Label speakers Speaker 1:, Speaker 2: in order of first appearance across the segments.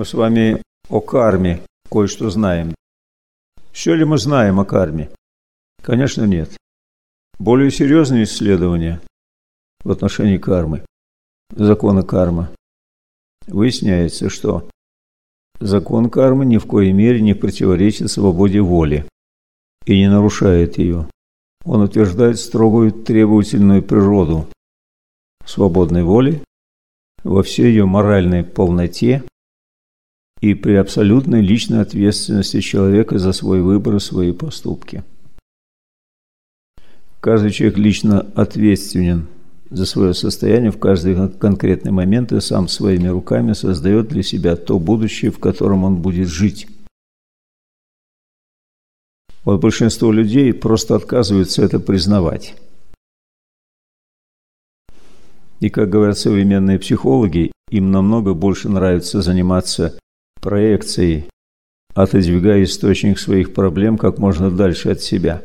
Speaker 1: Мы с вами о карме кое-что знаем. Все ли мы знаем о карме? Конечно, нет. Более серьезные исследования в отношении кармы, закона кармы, выясняется, что закон кармы ни в коей мере не противоречит свободе воли и не нарушает ее. Он утверждает строгую требовательную природу свободной воли во всей ее моральной полноте и при абсолютной личной ответственности человека за свой выбор и свои поступки. Каждый человек лично ответственен за свое состояние в каждый конкретный момент и сам своими руками создает для себя то будущее, в котором он будет жить. Вот большинство людей просто отказываются это признавать. И, как говорят современные психологи, им намного больше нравится заниматься проекцией, отодвигая источник своих проблем как можно дальше от себя.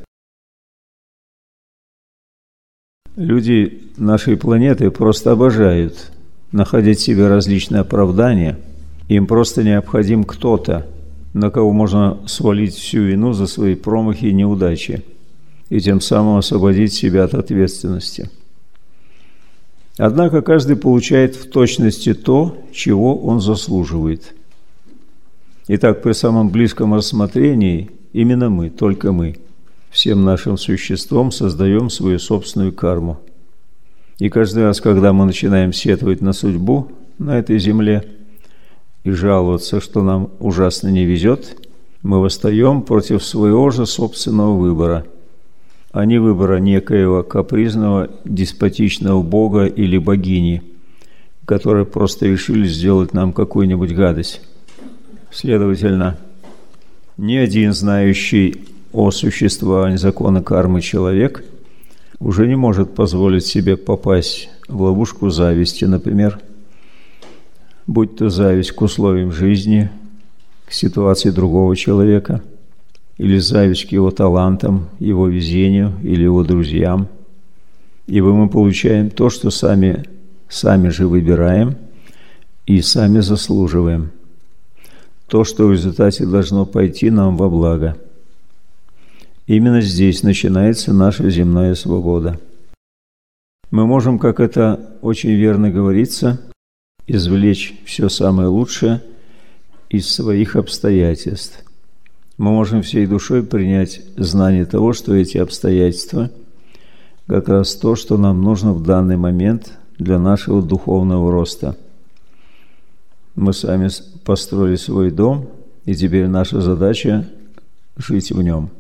Speaker 1: Люди нашей планеты просто обожают находить себе различные оправдания. Им просто необходим кто-то, на кого можно свалить всю вину за свои промахи и неудачи, и тем самым освободить себя от ответственности. Однако каждый получает в точности то, чего он заслуживает. Итак, при самом близком рассмотрении именно мы, только мы, всем нашим существом создаем свою собственную карму. И каждый раз, когда мы начинаем сетовать на судьбу на этой земле и жаловаться, что нам ужасно не везет, мы восстаем против своего же собственного выбора, а не выбора некоего капризного, деспотичного бога или богини, которые просто решили сделать нам какую-нибудь гадость. Следовательно, ни один знающий о существовании закона кармы человек уже не может позволить себе попасть в ловушку зависти, например, будь то зависть к условиям жизни, к ситуации другого человека, или зависть к его талантам, его везению или его друзьям. Ибо мы получаем то, что сами же выбираем и сами заслуживаем. То, что в результате должно пойти нам во благо. Именно здесь начинается наша земная свобода. Мы можем, как это очень верно говорится, извлечь все самое лучшее из своих обстоятельств. Мы можем всей душой принять знание того, что эти обстоятельства как раз то, что нам нужно в данный момент для нашего духовного роста. Мы сами построили свой дом, и теперь наша задача – жить в нем.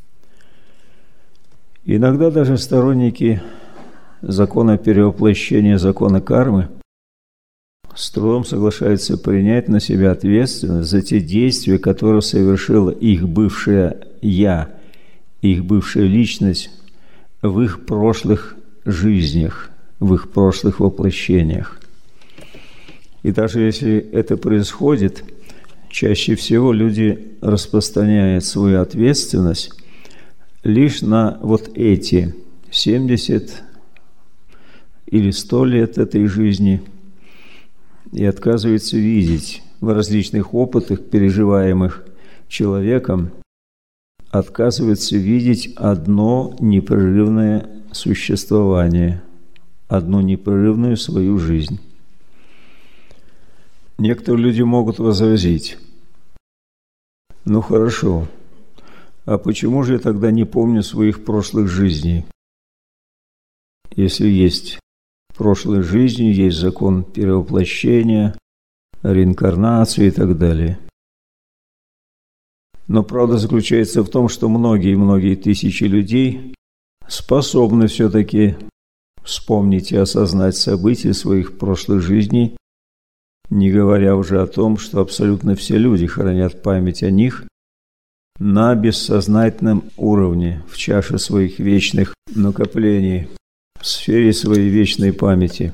Speaker 1: Иногда даже сторонники закона перевоплощения, закона кармы с трудом соглашаются принять на себя ответственность за те действия, которые совершило их бывшее «я», их бывшая личность в их прошлых жизнях, в их прошлых воплощениях. И даже если это происходит, чаще всего люди распространяют свою ответственность лишь на вот эти 70 или 100 лет этой жизни и отказываются видеть в различных опытах, переживаемых человеком, отказываются видеть одно непрерывное существование, одну непрерывную свою жизнь. Некоторые люди могут возразить: ну хорошо, а почему же я тогда не помню своих прошлых жизней? Если есть прошлой жизни, есть закон перевоплощения, реинкарнации и так далее. Но правда заключается в том, что многие тысячи людей способны все-таки вспомнить и осознать события своих прошлых жизней, не говоря уже о том, что абсолютно все люди хранят память о них на бессознательном уровне, в чаше своих вечных накоплений, в сфере своей вечной памяти.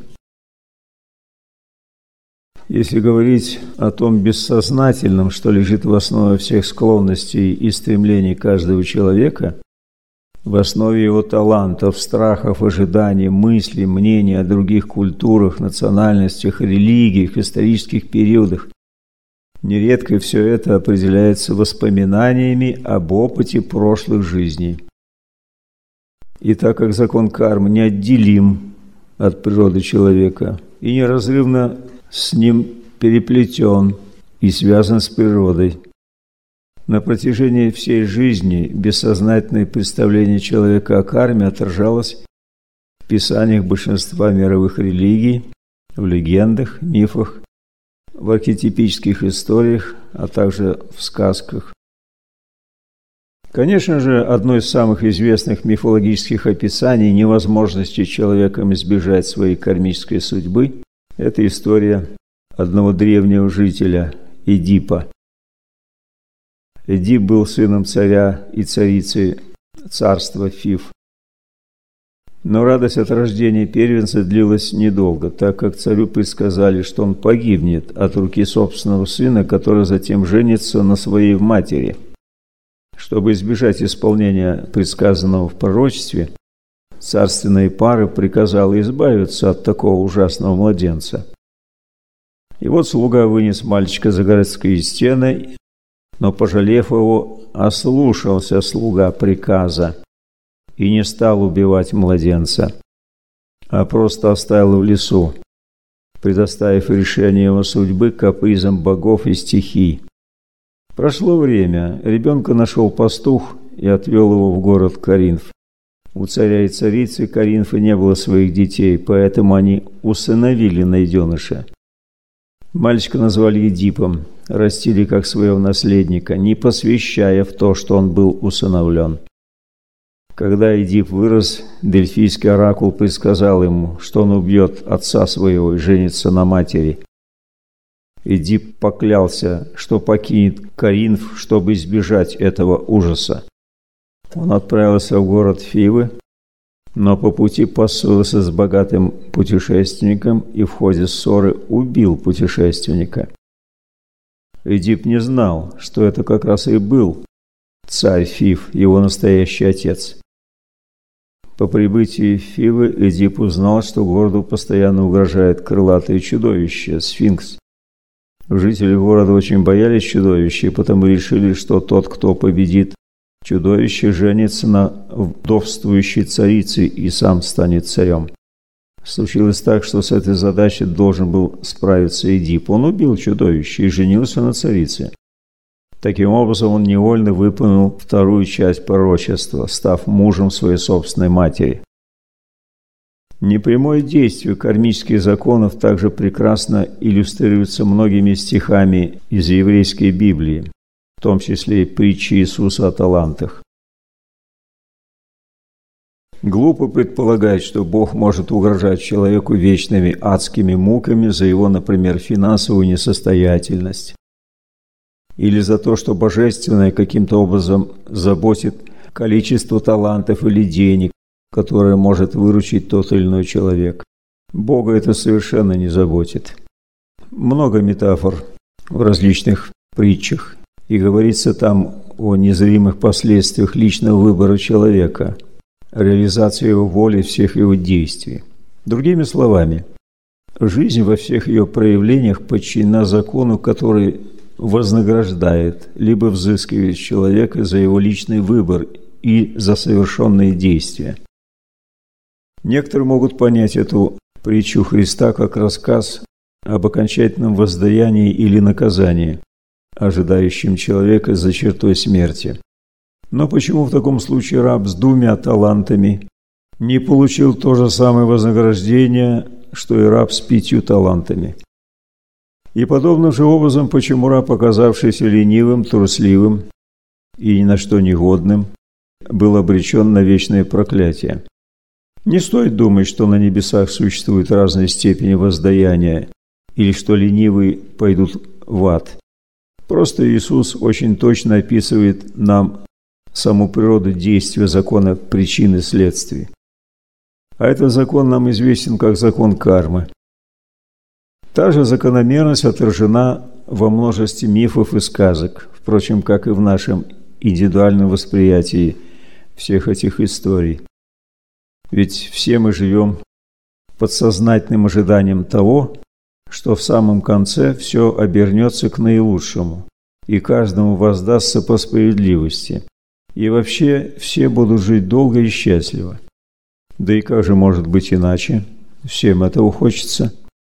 Speaker 1: Если говорить о том бессознательном, что лежит в основе всех склонностей и стремлений каждого человека, в основе его талантов, страхов, ожиданий, мыслей, мнений о других культурах, национальностях, религиях, исторических периодах, Нередко все это определяется воспоминаниями об опыте прошлых жизней. И так как закон кармы неотделим от природы человека и неразрывно с ним переплетен и связан с природой, на протяжении всей жизни бессознательное представление человека о карме отражалось в писаниях большинства мировых религий, в легендах, мифах, в архетипических историях, а также в сказках. Конечно же, одно из самых известных мифологических описаний невозможности человеком избежать своей кармической судьбы – это история одного древнего жителя – Эдипа. Эдип был сыном царя и царицы царства Фив. Но радость от рождения первенца длилась недолго, так как царю предсказали, что он погибнет от руки собственного сына, который затем женится на своей матери. Чтобы избежать исполнения предсказанного в пророчестве, царственная пара приказала избавиться от такого ужасного младенца. И вот слуга вынес мальчика за городские стены, но, пожалев его, ослушался слуга приказа и не стал убивать младенца, а просто оставил в лесу, предоставив решение его судьбы капризам богов и стихий. Прошло время, ребенка нашел пастух и отвел его в город Коринф. У царя и царицы Коринфа не было своих детей, поэтому они усыновили найденыша. Мальчика назвали Эдипом, растили как своего наследника, не посвящая в то, что он был усыновлен. Когда Эдип вырос, дельфийский оракул предсказал ему, что он убьет отца своего и женится на матери. Эдип поклялся, что покинет Коринф, чтобы избежать этого ужаса. Он отправился в город Фивы, но по пути поссорился с богатым путешественником и в ходе ссоры убил путешественника. Эдип не знал, что это как раз и был царь Фив, его настоящий отец. По прибытии в Фивы Эдип узнал, что городу постоянно угрожает крылатое чудовище – сфинкс. Жители города очень боялись чудовища, и потому решили, что тот, кто победит чудовище, женится на вдовствующей царице и сам станет царем. Случилось так, что с этой задачей должен был справиться Эдип. Он убил чудовище и женился на царице. Таким образом, он невольно выполнил вторую часть пророчества, став мужем своей собственной матери. Непрямое действие кармических законов также прекрасно иллюстрируется многими стихами из еврейской Библии, в том числе и притчи Иисуса о талантах. Глупо предполагать, что Бог может угрожать человеку вечными адскими муками за его, например, финансовую несостоятельность, или за то, что Божественное каким-то образом заботит количество талантов или денег, которое может выручить тот или иной человек. Бога это совершенно не заботит. Много метафор в различных притчах, и говорится там о незримых последствиях личного выбора человека, реализации его воли, всех его действий. Другими словами, жизнь во всех ее проявлениях подчинена закону, который вознаграждает либо взыскивает человека за его личный выбор и за совершенные действия. Некоторые могут понять эту притчу Христа как рассказ об окончательном воздаянии или наказании, ожидающем человека за чертой смерти. Но почему в таком случае раб с 2 талантами не получил то же самое вознаграждение, что и раб с 5 талантами? И подобным же образом, почему раб, оказавшийся ленивым, трусливым и ни на что негодным, был обречен на вечное проклятие? Не стоит думать, что на небесах существуют разные степени воздаяния или что ленивые пойдут в ад. Просто Иисус очень точно описывает нам саму природу действия закона причин и следствий. А этот закон нам известен как закон кармы. Та же закономерность отражена во множестве мифов и сказок, впрочем, как и в нашем индивидуальном восприятии всех этих историй. Ведь все мы живем подсознательным ожиданием того, что в самом конце все обернется к наилучшему, и каждому воздастся по справедливости, и вообще все будут жить долго и счастливо. Да и как же может быть иначе? Всем этого хочется.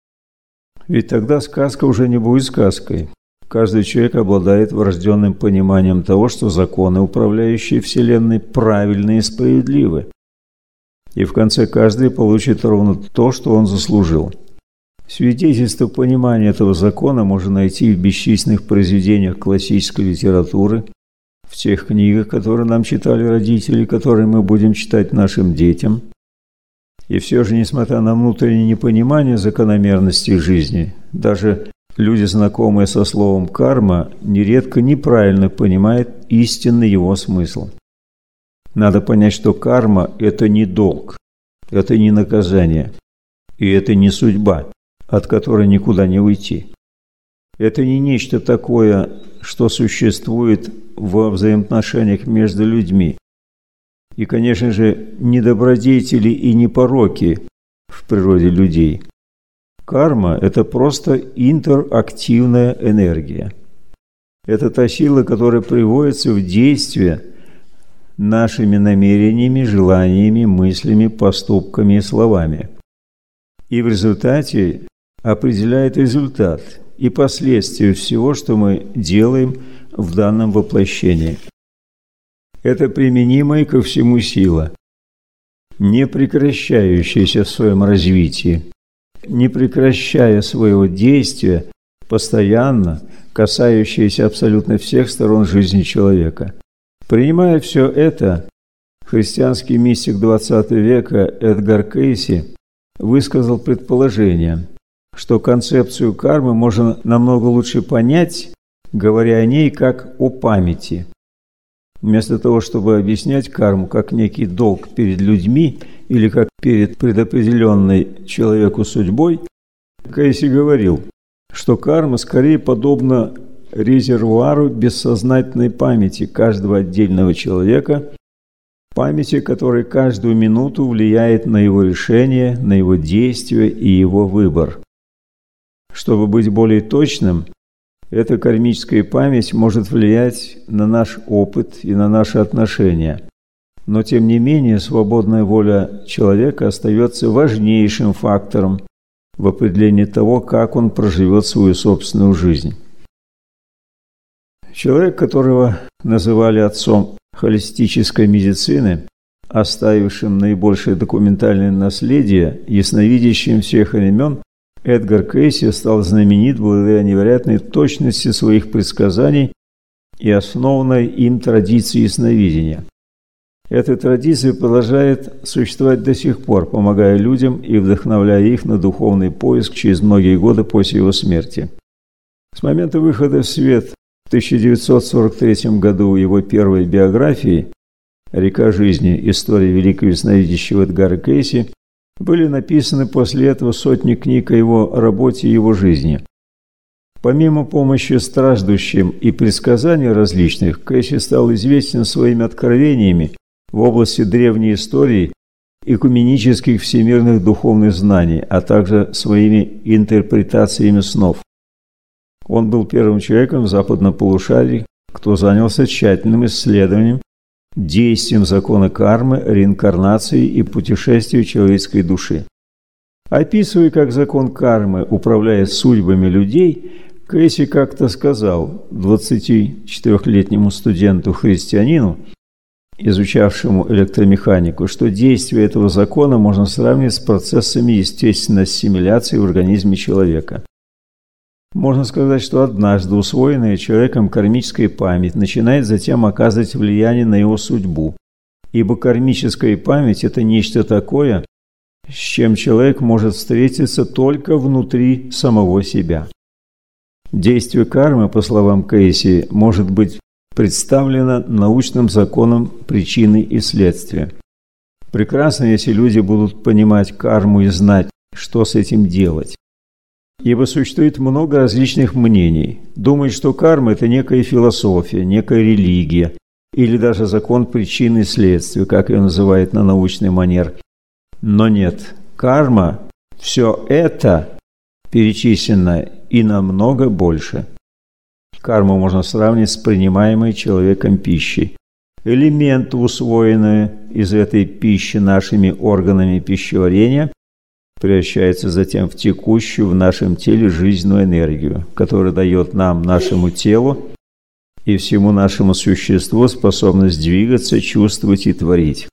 Speaker 1: Ведь тогда сказка уже не будет сказкой. Каждый человек обладает врожденным пониманием того, что законы, управляющие Вселенной, правильны и справедливы. И в конце каждый получит ровно то, что он заслужил. Свидетельство понимания этого закона можно найти в бесчисленных произведениях классической литературы, в тех книгах, которые нам читали родители, которые мы будем читать нашим детям. И все же, несмотря на внутреннее непонимание закономерностей жизни, даже люди, знакомые со словом «карма», нередко неправильно понимают истинный его смысл. Надо понять, что карма – это не долг, это не наказание, и это не судьба, от которой никуда не уйти. Это не нечто такое, что существует во взаимоотношениях между людьми. И, конечно же, не добродетели и не пороки в природе людей. Карма – это просто интерактивная энергия. Это та сила, которая приводится в действие нашими намерениями, желаниями, мыслями, поступками и словами. И в результате определяет результат и последствия всего, что мы делаем в данном воплощении. Это применимая ко всему сила, не прекращающаяся в своем развитии, не прекращая своего действия, постоянно касающаяся абсолютно всех сторон жизни человека. Принимая все это, христианский мистик XX века Эдгар Кейси высказал предположение, что концепцию кармы можно намного лучше понять, говоря о ней как о памяти. Вместо того, чтобы объяснять карму как некий долг перед людьми или как перед предопределенной человеку судьбой, Кейси говорил, что карма скорее подобна резервуару бессознательной памяти каждого отдельного человека, памяти, которая каждую минуту влияет на его решение, на его действия и его выбор. Чтобы быть более точным, эта кармическая память может влиять на наш опыт и на наши отношения. Но, тем не менее, свободная воля человека остается важнейшим фактором в определении того, как он проживет свою собственную жизнь. Человек, которого называли отцом холистической медицины, оставившим наибольшее документальное наследие, ясновидящим всех времен, Эдгар Кейси стал знаменит благодаря невероятной точности своих предсказаний и основанной им традиции ясновидения. Эта традиция продолжает существовать до сих пор, помогая людям и вдохновляя их на духовный поиск через многие годы после его смерти. С момента выхода в свет в 1943 году его первой биографии «Река жизни. История великого ясновидящего Эдгара Кейси» были написаны после этого сотни книг о его работе и его жизни. Помимо помощи страждущим и предсказаний различных, Кейси стал известен своими откровениями в области древней истории, экуменических всемирных духовных знаний, а также своими интерпретациями снов. Он был первым человеком в западном полушарии, кто занялся тщательным исследованием действием закона кармы, реинкарнации и путешествия человеческой души. Описывая, как закон кармы управляет судьбами людей, Кейси как-то сказал 24-летнему студенту-христианину, изучавшему электромеханику, что действие этого закона можно сравнивать с процессами естественной ассимиляции в организме человека. Можно сказать, что однажды усвоенная человеком кармическая память начинает затем оказывать влияние на его судьбу, ибо кармическая память – это нечто такое, с чем человек может встретиться только внутри самого себя. Действие кармы, по словам Кейси, может быть представлено научным законом причины и следствия. Прекрасно, если люди будут понимать карму и знать, что с этим делать. Ибо существует много различных мнений. Думают, что карма – это некая философия, некая религия, или даже закон причины и следствия, как ее называют на научный манер. Но нет, карма – все это перечислено и намного больше. Карму можно сравнить с принимаемой человеком пищей. Элементы, усвоенные из этой пищи нашими органами пищеварения, превращаются затем в текущую в нашем теле жизненную энергию, которая дает нам, нашему телу и всему нашему существу способность двигаться, чувствовать и творить.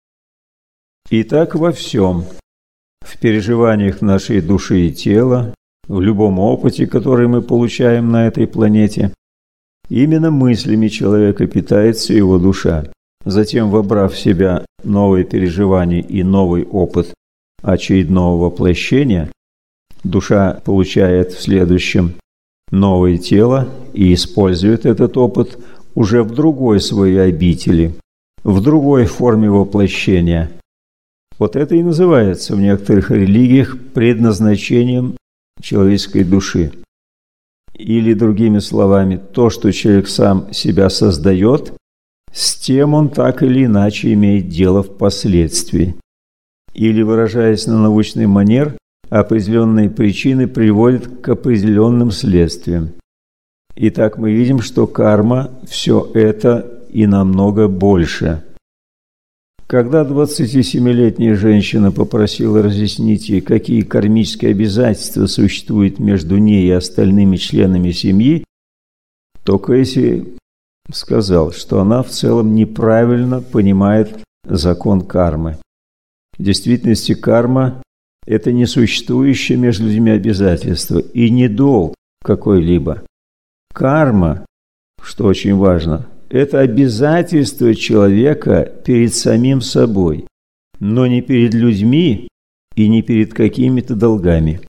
Speaker 1: И так во всем, в переживаниях нашей души и тела, в любом опыте, который мы получаем на этой планете, именно мыслями человека питается его душа. Затем, вобрав в себя новые переживания и новый опыт очередного воплощения, душа получает в следующем новое тело и использует этот опыт уже в другой своей обители, в другой форме воплощения. Вот это и называется в некоторых религиях предназначением человеческой души. Или, другими словами, то, что человек сам себя создает, с тем он так или иначе имеет дело впоследствии. Или, выражаясь на научный манер, определенные причины приводят к определенным следствиям. Итак, мы видим, что карма – все это и намного больше. Когда 27-летняя женщина попросила разъяснить ей, какие кармические обязательства существуют между ней и остальными членами семьи, то Кэсси сказал, что она в целом неправильно понимает закон кармы. В действительности карма – это не существующее между людьми обязательство и не долг какой-либо. Карма, что очень важно, это обязательство человека перед самим собой, но не перед людьми и не перед какими-то долгами.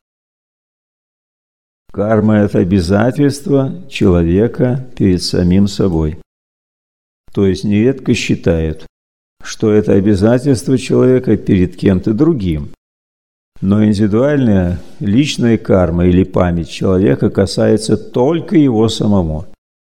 Speaker 1: Карма – это обязательство человека перед самим собой. То есть нередко считают, что это обязательство человека перед кем-то другим. Но индивидуальная, личная карма или память человека касается только его самого.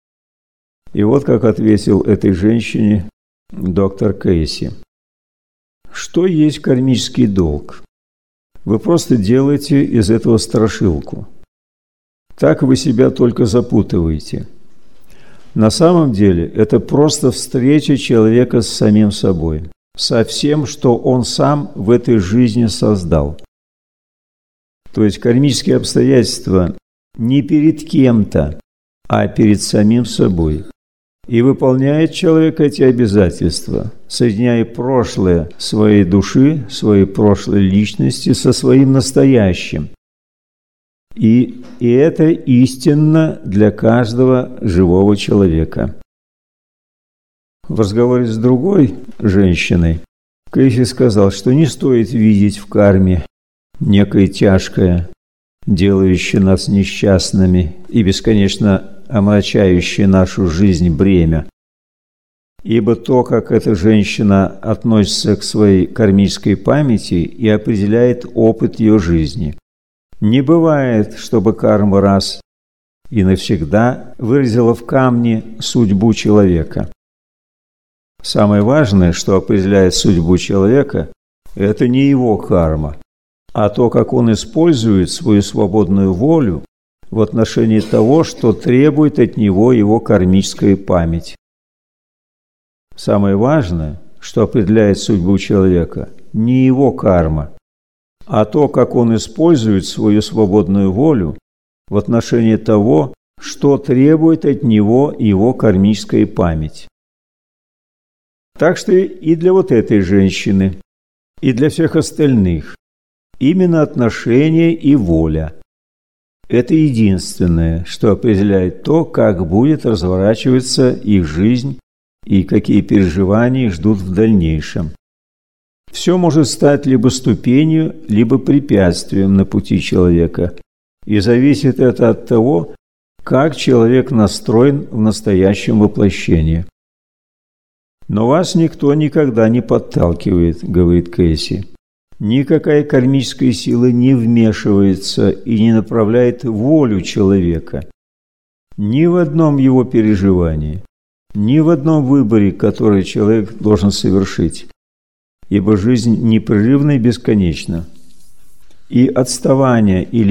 Speaker 1: И вот как ответил этой женщине доктор Кэсси. Что есть кармический долг? Вы просто делаете из этого страшилку. Так вы себя только запутываете. На самом деле это просто встреча человека с самим собой, со всем, что он сам в этой жизни создал. То есть кармические обстоятельства не перед кем-то, а перед самим собой. И выполняет человек эти обязательства, соединяя прошлое своей души, своей прошлой личности со своим настоящим. И это истинно для каждого живого человека. В разговоре с другой женщиной Кэсси сказал, что не стоит видеть в карме некое тяжкое, делающее нас несчастными и бесконечно омрачающее нашу жизнь бремя. Ибо то, как эта женщина относится к своей кармической памяти, и определяет опыт ее жизни. Не бывает, чтобы карма раз и навсегда выразила в камне судьбу человека. Самое важное, что определяет судьбу человека, это не его карма, а то, как он использует свою свободную волю в отношении того, что требует от него его кармическая память. Самое важное, что определяет судьбу человека, не его карма, а то, как он использует свою свободную волю в отношении того, что требует от него его кармическая память. Так что и для вот этой женщины, и для всех остальных именно отношение и воля – это единственное, что определяет то, как будет разворачиваться их жизнь и какие переживания их ждут в дальнейшем. Все может стать либо ступенью, либо препятствием на пути человека, и зависит это от того, как человек настроен в настоящем воплощении. «Но вас никто никогда не подталкивает», – говорит Кэсси. «Никакая кармическая сила не вмешивается и не направляет волю человека. Ни в одном его переживании, ни в одном выборе, который человек должен совершить, ибо жизнь непрерывна и бесконечна. И отставание или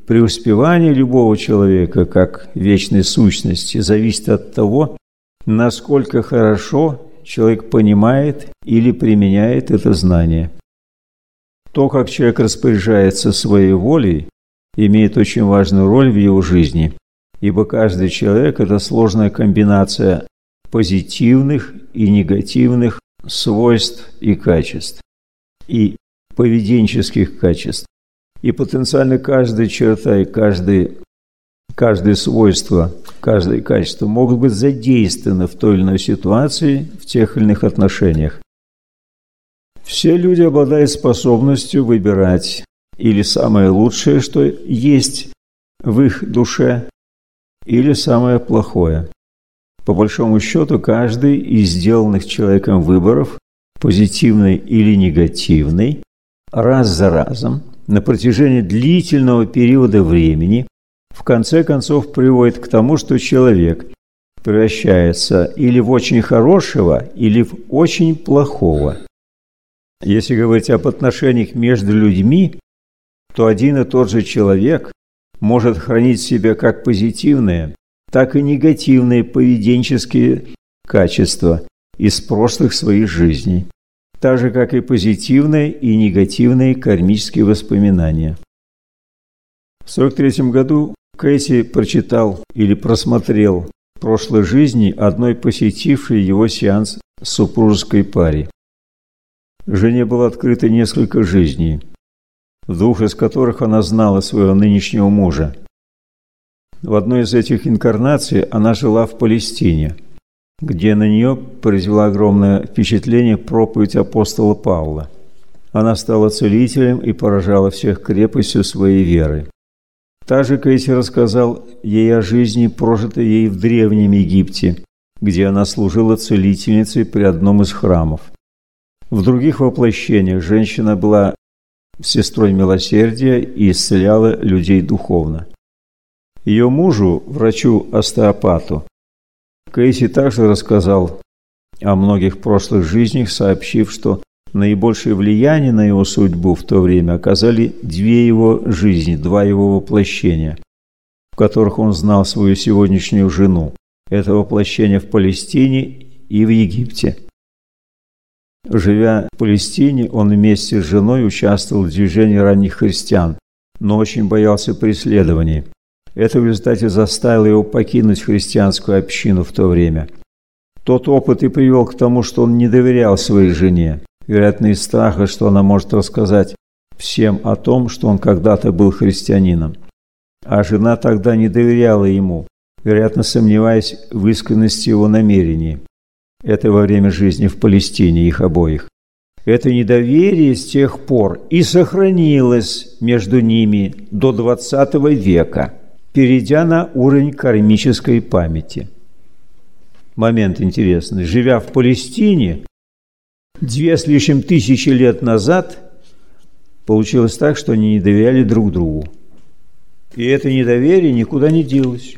Speaker 1: преуспевание любого человека как вечной сущности зависит от того, насколько хорошо человек понимает или применяет это знание. То, как человек распоряжается своей волей, имеет очень важную роль в его жизни, ибо каждый человек – это сложная комбинация позитивных и негативных свойств и качеств, и поведенческих качеств. И потенциально каждая черта и каждое свойство, каждое качество могут быть задействованы в той или иной ситуации, в тех или иных отношениях. Все люди обладают способностью выбирать или самое лучшее, что есть в их душе, или самое плохое. По большому счету, каждый из сделанных человеком выборов, позитивный или негативный, раз за разом, на протяжении длительного периода времени, в конце концов приводит к тому, что человек превращается или в очень хорошего, или в очень плохого. Если говорить об отношениях между людьми, то один и тот же человек может хранить в себе как позитивные, так и негативные поведенческие качества из прошлых своих жизней, так же, как и позитивные и негативные кармические воспоминания. В 1943 году Кейси прочитал или просмотрел в прошлой жизни одной посетившей его сеанс супружеской паре. Жене было открыто несколько жизней, в двух из которых она знала своего нынешнего мужа. В одной из этих инкарнаций она жила в Палестине, где на нее произвела огромное впечатление проповедь апостола Павла. Она стала целителем и поражала всех крепостью своей веры. Также Кейси рассказал ей о жизни, прожитой ей в Древнем Египте, где она служила целительницей при одном из храмов. В других воплощениях женщина была сестрой милосердия и исцеляла людей духовно. Ее мужу, врачу-остеопату, Кейси также рассказал о многих прошлых жизнях, сообщив, что наибольшее влияние на его судьбу в то время оказали две его жизни, два его воплощения, в которых он знал свою сегодняшнюю жену. Это воплощение в Палестине и в Египте. Живя в Палестине, он вместе с женой участвовал в движении ранних христиан, но очень боялся преследований. Это в результате заставило его покинуть христианскую общину в то время. Тот опыт и привел к тому, что он не доверял своей жене, вероятно, из страха, что она может рассказать всем о том, что он когда-то был христианином. А жена тогда не доверяла ему, вероятно, сомневаясь в искренности его намерений. Это во время жизни в Палестине их обоих. Это недоверие с тех пор и сохранилось между ними до XX века, перейдя на уровень кармической памяти. Момент интересный. Живя в Палестине 2 с лишним тысячи лет назад, получилось так, что они не доверяли друг другу. И это недоверие никуда не делось.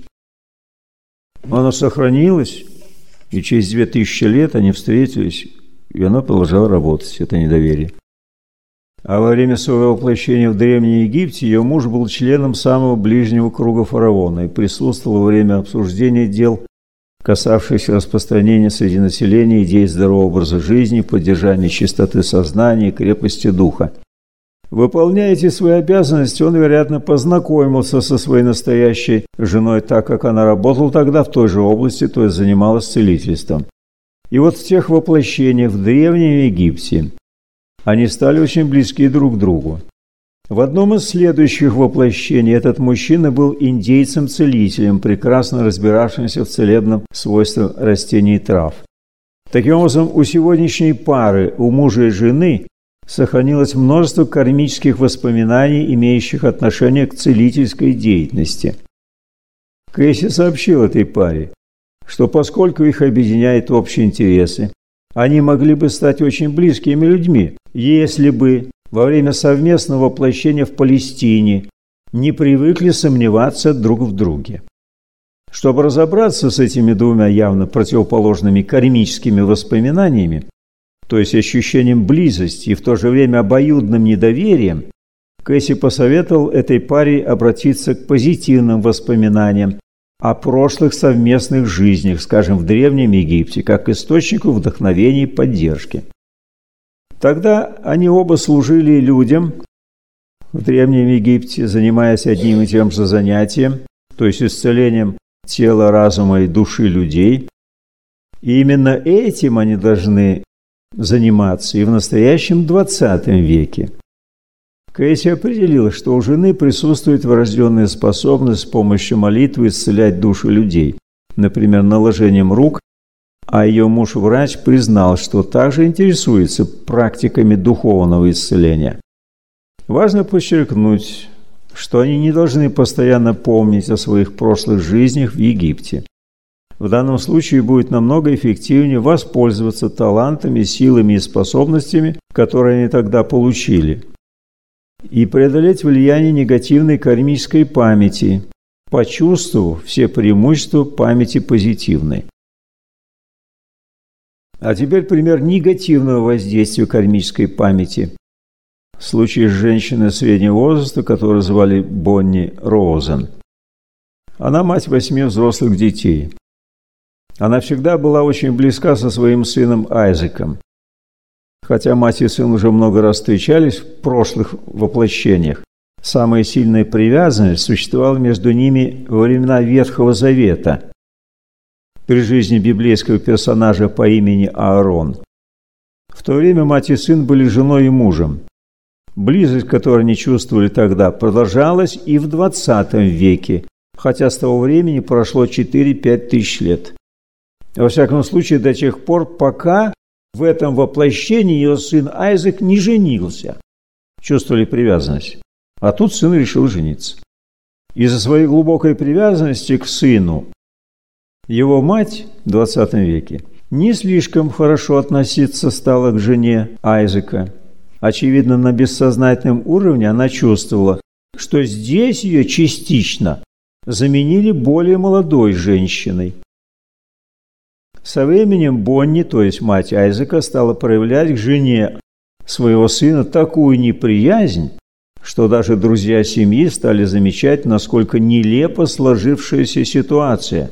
Speaker 1: Оно сохранилось, и через 2000 лет они встретились, и оно продолжало работать, это недоверие. А во время своего воплощения в Древнем Египте ее муж был членом самого ближнего круга фараона и присутствовал во время обсуждения дел, касавшихся распространения среди населения идей здорового образа жизни, поддержания чистоты сознания и крепости духа. Выполняя эти свои обязанности, он, вероятно, познакомился со своей настоящей женой, так как она работала тогда в той же области, то есть занималась целительством. И вот в тех воплощениях в Древнем Египте они стали очень близки друг к другу. В одном из следующих воплощений этот мужчина был индейцем-целителем, прекрасно разбиравшимся в целебном свойстве растений и трав. Таким образом, у сегодняшней пары, у мужа и жены, сохранилось множество кармических воспоминаний, имеющих отношение к целительской деятельности. Кейси сообщил этой паре, что поскольку их объединяют общие интересы, они могли бы стать очень близкими людьми, если бы во время совместного воплощения в Палестине не привыкли сомневаться друг в друге. Чтобы разобраться с этими двумя явно противоположными кармическими воспоминаниями, то есть ощущением близости и в то же время обоюдным недоверием, Кэсси посоветовал этой паре обратиться к позитивным воспоминаниям о прошлых совместных жизнях, скажем, в Древнем Египте, как источнику вдохновения и поддержки. Тогда они оба служили людям в Древнем Египте, занимаясь одним и тем же занятием, то есть исцелением тела, разума и души людей. И именно этим они должны заниматься и в настоящем 20 веке. Кэсси определила, что у жены присутствует врожденная способность с помощью молитвы исцелять души людей, например, наложением рук, а ее муж-врач признал, что также интересуется практиками духовного исцеления. Важно подчеркнуть, что они не должны постоянно помнить о своих прошлых жизнях в Египте. В данном случае будет намного эффективнее воспользоваться талантами, силами и способностями, которые они тогда получили, и преодолеть влияние негативной кармической памяти, почувствовав все преимущества памяти позитивной. А теперь пример негативного воздействия кармической памяти. Случай с женщиной среднего возраста, которую звали Бонни Роузен. Она мать 8 взрослых детей. Она всегда была очень близка со своим сыном Айзеком. Хотя мать и сын уже много раз встречались в прошлых воплощениях, самая сильная привязанность существовала между ними во времена Ветхого Завета, при жизни библейского персонажа по имени Аарон. В то время мать и сын были женой и мужем. Близость, которую они чувствовали тогда, продолжалась и в 20 веке, хотя с того времени прошло 4-5 тысяч лет. Во всяком случае, до тех пор, пока в этом воплощении ее сын Айзек не женился. Чувствовали привязанность. А тут сын решил жениться. Из-за своей глубокой привязанности к сыну его мать в 20 веке не слишком хорошо относиться стала к жене Айзека. Очевидно, на бессознательном уровне она чувствовала, что здесь ее частично заменили более молодой женщиной. Со временем Бонни, то есть мать Айзека, стала проявлять к жене своего сына такую неприязнь, что даже друзья семьи стали замечать, насколько нелепо сложившаяся ситуация.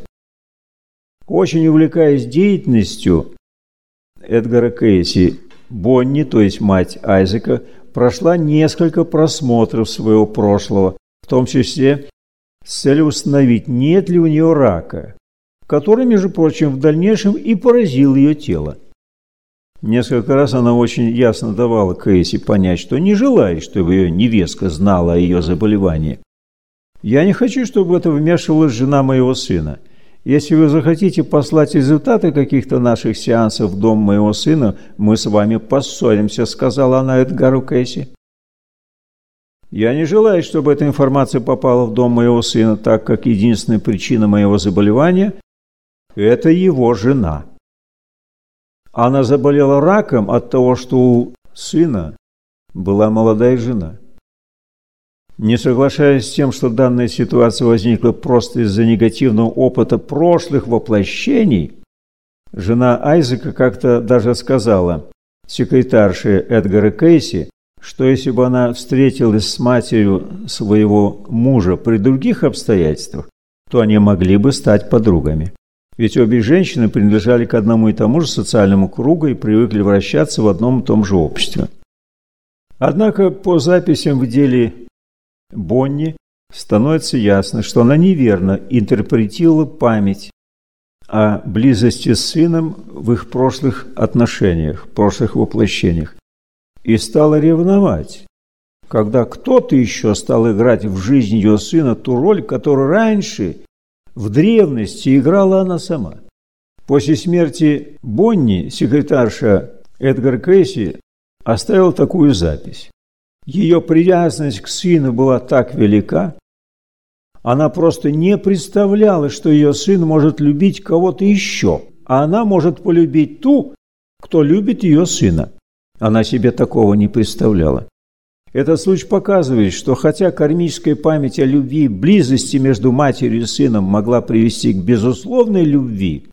Speaker 1: Очень увлекаясь деятельностью Эдгара Кэсси, Бонни, то есть мать Айзека, прошла несколько просмотров своего прошлого, в том числе с целью установить, нет ли у нее рака, который, между прочим, в дальнейшем и поразил ее тело. Несколько раз она очень ясно давала Кэсси понять, что не желает, чтобы ее невестка знала о ее заболевании. «Я не хочу, чтобы в это вмешивалась жена моего сына. Если вы захотите послать результаты каких-то наших сеансов в дом моего сына, мы с вами поссоримся», — сказала она Эдгару Кэсси. «Я не желаю, чтобы эта информация попала в дом моего сына, так как единственная причина моего заболевания – это его жена. Она заболела раком от того, что у сына была молодая жена». Не соглашаясь с тем, что данная ситуация возникла просто из-за негативного опыта прошлых воплощений, жена Айзека как-то даже сказала секретарше Эдгара Кэсси, что если бы она встретилась с матерью своего мужа при других обстоятельствах, то они могли бы стать подругами. Ведь обе женщины принадлежали к одному и тому же социальному кругу и привыкли вращаться в одном и том же обществе. Однако по записям в деле Бонни становится ясно, что она неверно интерпретировала память о близости с сыном в их прошлых отношениях, прошлых воплощениях, и стала ревновать, когда кто-то еще стал играть в жизнь ее сына ту роль, которую раньше, в древности, играла она сама. После смерти Бонни секретарша Эдгар Кэсси оставил такую запись. Ее привязанность к сыну была так велика, она просто не представляла, что ее сын может любить кого-то еще, а она может полюбить ту, кто любит ее сына. Она себе такого не представляла. Этот случай показывает, что хотя кармическая память о любви и близости между матерью и сыном могла привести к безусловной любви,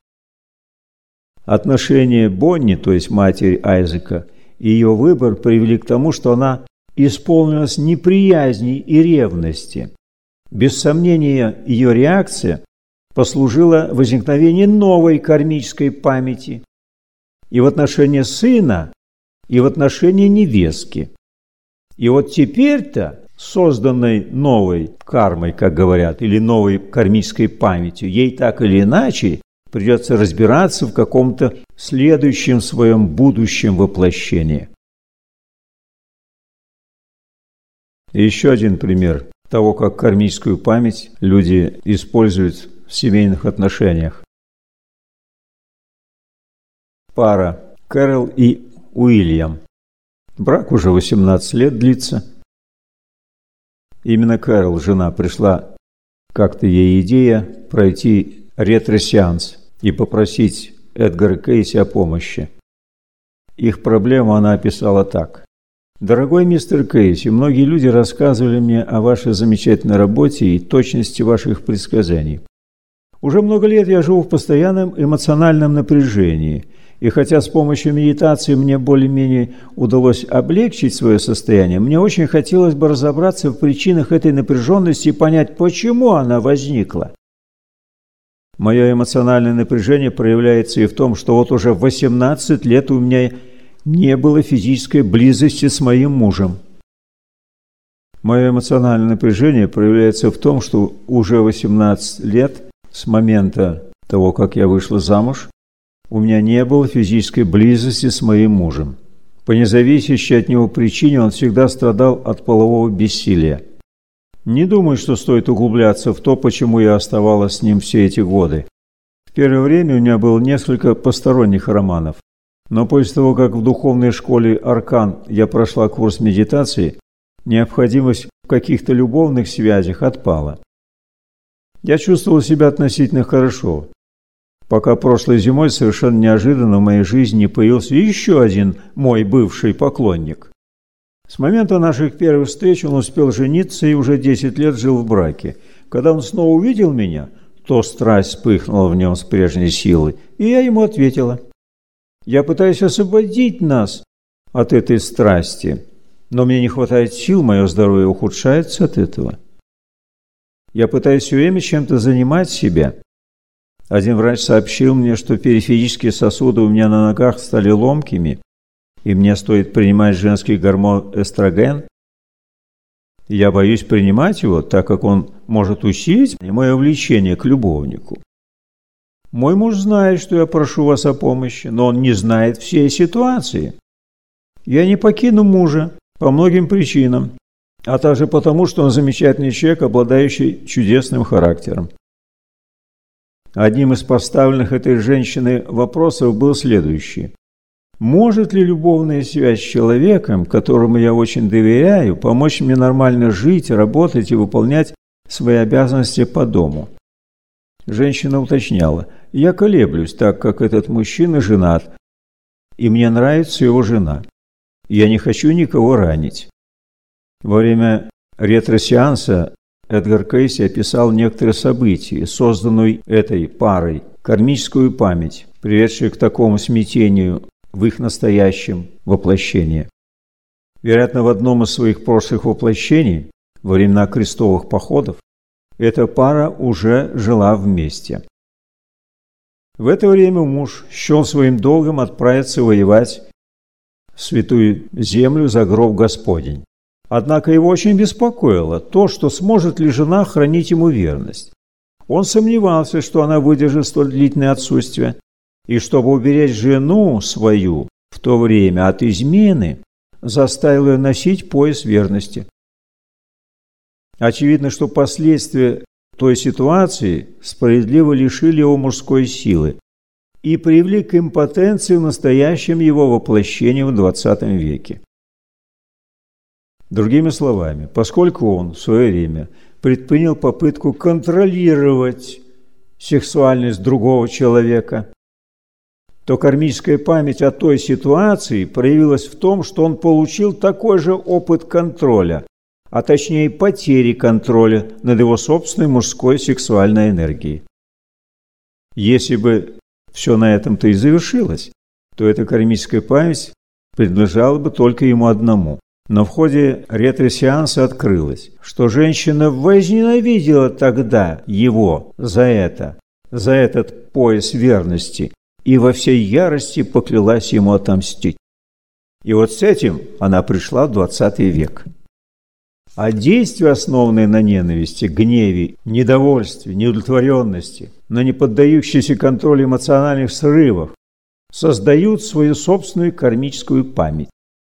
Speaker 1: отношения Бонни, то есть матери Айзека, и ее выбор привели к тому, что она исполнилась неприязни и ревности. Без сомнения, ее реакция послужила возникновению новой кармической памяти и в отношении сына, и в отношении невестки. И вот теперь-то, созданной новой кармой, как говорят, или новой кармической памятью, ей так или иначе придется разбираться в каком-то следующем своем будущем воплощении. И еще один пример того, как кармическую память люди используют в семейных отношениях. Пара Кэрол и Уильям. Брак уже 18 лет длится. Именно Кэрол, жена, пришла как-то ей идея пройти ретро-сеанс и попросить Эдгара Кейси о помощи. Их проблему она описала так. «Дорогой мистер Кейси, многие люди рассказывали мне о вашей замечательной работе и точности ваших предсказаний. Уже много лет я живу в постоянном эмоциональном напряжении, и хотя с помощью медитации мне более-менее удалось облегчить свое состояние, мне очень хотелось бы разобраться в причинах этой напряженности и понять, почему она возникла. Мое эмоциональное напряжение проявляется и в том, что вот уже 18 лет у меня не было физической близости с моим мужем. Мое эмоциональное напряжение проявляется в том, что уже 18 лет с момента того, как я вышла замуж, у меня не было физической близости с моим мужем. По независящей от него причине он всегда страдал от полового бессилия. Не думаю, что стоит углубляться в то, почему я оставалась с ним все эти годы. В первое время у меня было несколько посторонних романов, но после того, как в духовной школе Аркан я прошла курс медитации, необходимость в каких-то любовных связях отпала. Я чувствовал себя относительно хорошо, пока прошлой зимой совершенно неожиданно в моей жизни не появился еще один мой бывший поклонник. С момента наших первых встреч он успел жениться и уже 10 лет жил в браке. Когда он снова увидел меня, то страсть вспыхнула в нем с прежней силой, и я ему ответила. Я пытаюсь освободить нас от этой страсти, но мне не хватает сил, мое здоровье ухудшается от этого. Я пытаюсь все время чем-то занимать себя. Один врач сообщил мне, что периферические сосуды у меня на ногах стали ломкими, и мне стоит принимать женский гормон эстроген. Я боюсь принимать его, так как он может усилить мое влечение к любовнику. Мой муж знает, что я прошу вас о помощи, но он не знает всей ситуации. Я не покину мужа по многим причинам, а также потому, что он замечательный человек, обладающий чудесным характером. Одним из поставленных этой женщиной вопросов был следующий. Может ли любовная связь с человеком, которому я очень доверяю, помочь мне нормально жить, работать и выполнять свои обязанности по дому? Женщина уточняла. Я колеблюсь, так как этот мужчина женат, и мне нравится его жена. Я не хочу никого ранить. Во время ретро-сеанса Эдгар Кейси описал некоторые события, созданную этой парой, кармическую память, приведшую к такому смятению в их настоящем воплощении. Вероятно, в одном из своих прошлых воплощений, во времена крестовых походов, эта пара уже жила вместе. В это время муж счел своим долгом отправиться воевать в Святую Землю за гроб Господень. Однако его очень беспокоило то, что сможет ли жена хранить ему верность. Он сомневался, что она выдержит столь длительное отсутствие, и чтобы уберечь жену свою в то время от измены, заставил ее носить пояс верности. Очевидно, что последствия той ситуации справедливо лишили его мужской силы и привели к импотенции в настоящем его воплощении в 20 веке. Другими словами, поскольку он в свое время предпринял попытку контролировать сексуальность другого человека, то кармическая память о той ситуации проявилась в том, что он получил такой же опыт контроля, а точнее потери контроля над его собственной мужской сексуальной энергией. Если бы все на этом-то и завершилось, то эта кармическая память принадлежала бы только ему одному. Но в ходе ретро-сеанса открылось, что женщина возненавидела тогда его за этот пояс верности, и во всей ярости поклялась ему отомстить. И вот с этим она пришла в 20 век. А действия, основанные на ненависти, гневе, недовольстве, неудовлетворенности, на не поддающиеся контролю эмоциональных срывов, создают свою собственную кармическую память.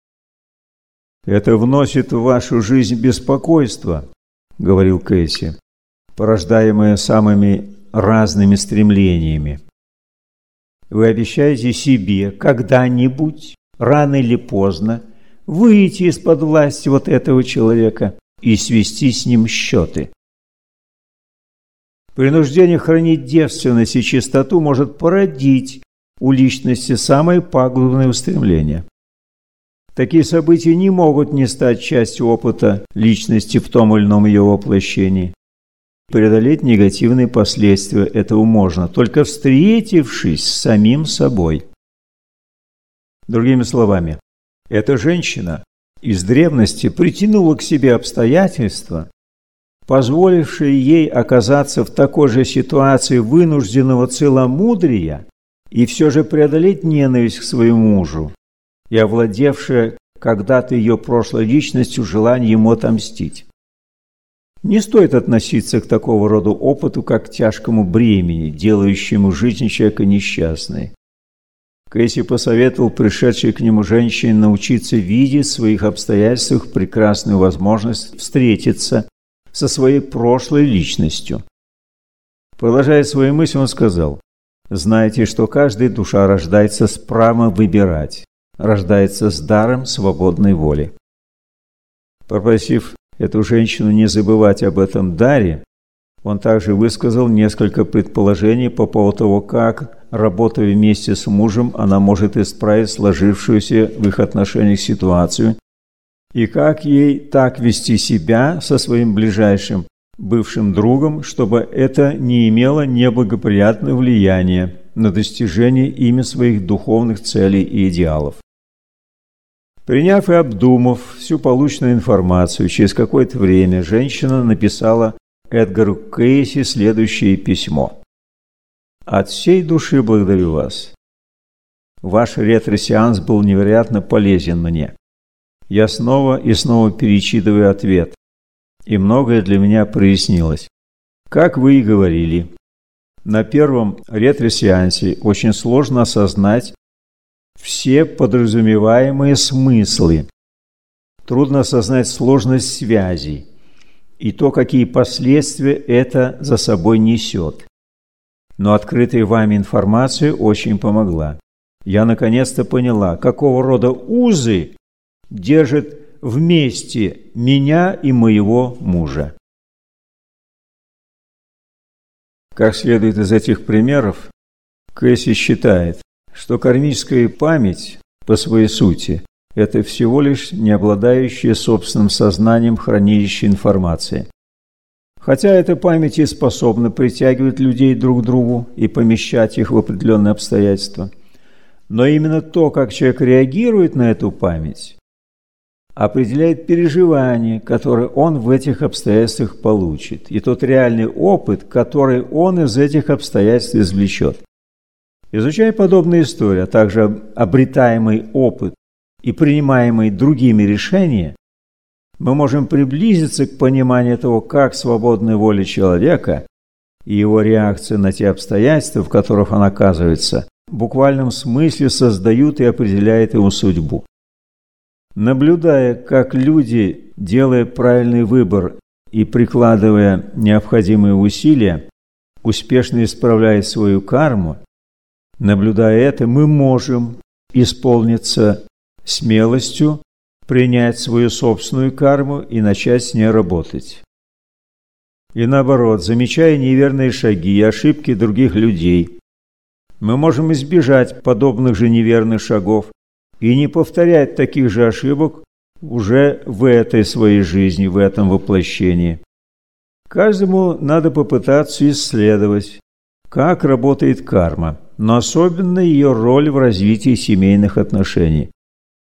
Speaker 1: «Это вносит в вашу жизнь беспокойство», — говорил Кэсси, «порождаемое самыми разными стремлениями. Вы обещаете себе когда-нибудь, рано или поздно, выйти из-под власти вот этого человека и свести с ним счеты. Принуждение хранить девственность и чистоту может породить у личности самые пагубные устремления. Такие события не могут не стать частью опыта личности в том или ином ее воплощении. Преодолеть негативные последствия этого можно, только встретившись с самим собой. Другими словами, эта женщина из древности притянула к себе обстоятельства, позволившие ей оказаться в такой же ситуации вынужденного целомудрия и все же преодолеть ненависть к своему мужу и овладевшая когда-то ее прошлой личностью желание ему отомстить. Не стоит относиться к такого рода опыту как к тяжкому бремени, делающему жизнь человека несчастной. Кэсси посоветовал пришедшей к нему женщине научиться видеть в своих обстоятельствах прекрасную возможность встретиться со своей прошлой личностью. Продолжая свои мысли, он сказал: «Знайте, что каждая душа рождается с правом выбирать, рождается с даром свободной воли». Попросив эту женщину не забывать об этом даре, он также высказал несколько предположений по поводу того, как, работая вместе с мужем, она может исправить сложившуюся в их отношениях ситуацию и как ей так вести себя со своим ближайшим бывшим другом, чтобы это не имело неблагоприятного влияния на достижение ими своих духовных целей и идеалов. Приняв и обдумав всю полученную информацию, через какое-то время женщина написала Эдгару Кэсси следующее письмо. «От всей души благодарю вас. Ваш ретро-сеанс был невероятно полезен мне. Я снова и снова перечитываю ответ, и многое для меня прояснилось. Как вы и говорили, на первом ретро-сеансе очень сложно осознать все подразумеваемые смыслы. Трудно осознать сложность связей и то, какие последствия это за собой несет. Но открытая вами информация очень помогла. Я наконец-то поняла, какого рода узы держат вместе меня и моего мужа». Как следует из этих примеров, Кэсси считает, что кармическая память по своей сути – это всего лишь не обладающая собственным сознанием хранилище информации. Хотя эта память и способна притягивать людей друг к другу и помещать их в определенные обстоятельства, но именно то, как человек реагирует на эту память, определяет переживания, которые он в этих обстоятельствах получит, и тот реальный опыт, который он из этих обстоятельств извлечет. Изучая подобные истории, а также обретаемый опыт и принимаемые другими решения, мы можем приблизиться к пониманию того, как свободная воля человека и его реакция на те обстоятельства, в которых он оказывается, в буквальном смысле создают и определяют его судьбу. Наблюдая, как люди, делая правильный выбор и прикладывая необходимые усилия, успешно исправляют свою карму, наблюдая это, мы можем исполниться смелостью, принять свою собственную карму и начать с ней работать. И наоборот, замечая неверные шаги и ошибки других людей, мы можем избежать подобных же неверных шагов и не повторять таких же ошибок уже в этой своей жизни, в этом воплощении. Каждому надо попытаться исследовать, как работает карма, но особенно ее роль в развитии семейных отношений.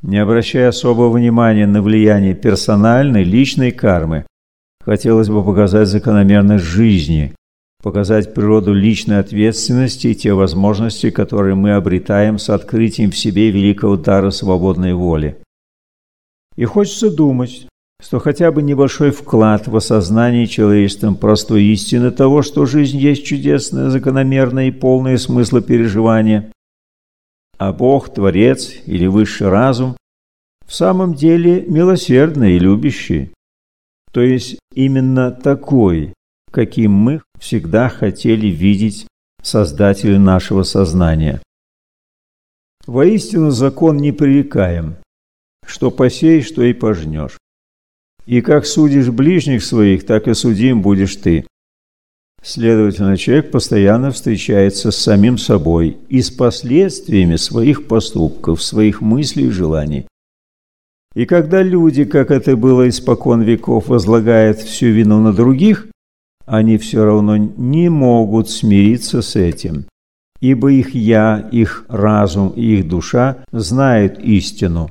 Speaker 1: Не обращая особого внимания на влияние персональной, личной кармы, хотелось бы показать закономерность жизни, показать природу личной ответственности и те возможности, которые мы обретаем с открытием в себе великого дара свободной воли. И хочется думать, что хотя бы небольшой вклад в осознание человечеством простой истины того, что жизнь есть чудесное, закономерное и полное смысла переживания, а Бог, Творец или Высший Разум в самом деле милосердный и любящий, то есть именно такой, каким мы всегда хотели видеть Создателя нашего сознания. Воистину закон непререкаем, что посеешь, что и пожнешь. И как судишь ближних своих, так и судим будешь ты. Следовательно, человек постоянно встречается с самим собой и с последствиями своих поступков, своих мыслей и желаний. И когда люди, как это было испокон веков, возлагают всю вину на других, они все равно не могут смириться с этим, ибо их «я», их разум и их душа знают истину.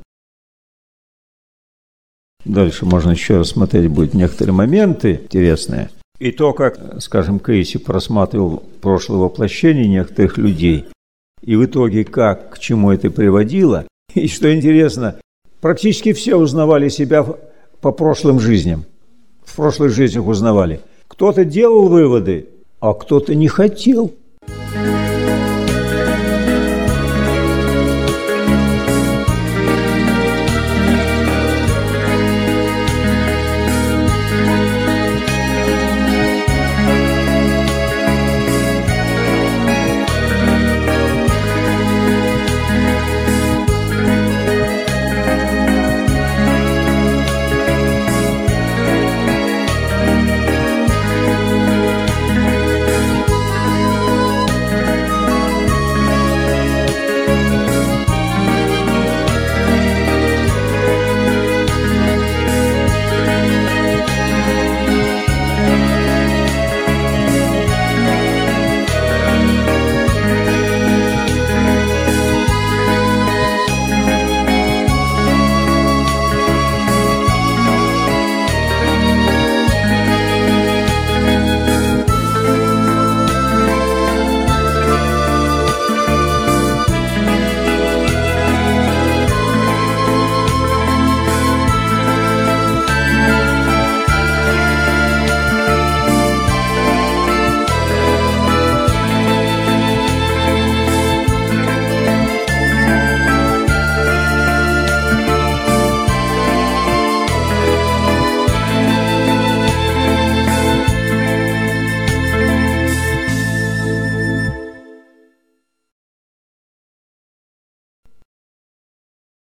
Speaker 1: Дальше можно еще рассмотреть будет некоторые моменты интересные. И то, как, скажем, Кейси просматривал прошлое воплощение некоторых людей, и в итоге как, к чему это приводило. И что интересно, практически все узнавали себя по прошлым жизням. В прошлых жизнях узнавали. Кто-то делал выводы, а кто-то не хотел.